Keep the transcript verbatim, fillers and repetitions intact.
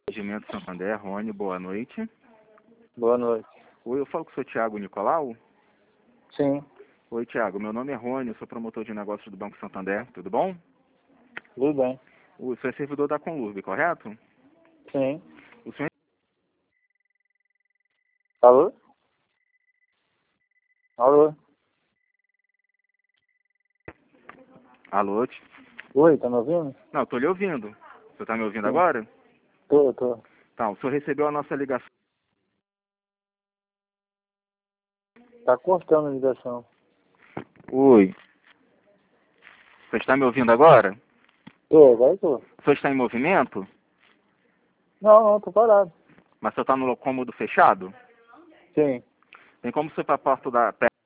Regimento Santander, Rony, boa noite. Boa noite. Oi, eu falo com o senhor Tiago Nicolau? Sim, Oi, Tiago, meu nome é Rony, eu sou promotor de negócios do Banco Santander, tudo bom? tudo bem. O senhor é servidor da Conlurb, correto? Sim. O senhor... Alô? Alô? Alô? Ti- Oi, tá me ouvindo? Não, estou lhe ouvindo. O senhor está me ouvindo Sim. agora? Tô, tô. Tá, o senhor recebeu a nossa ligação. Tá cortando a ligação. Oi. O senhor está me ouvindo agora? Tô, agora tô. O senhor está em movimento? Não, não, tô parado. Mas o senhor está no cômodo fechado? Sim. Tem como ser para a porta da...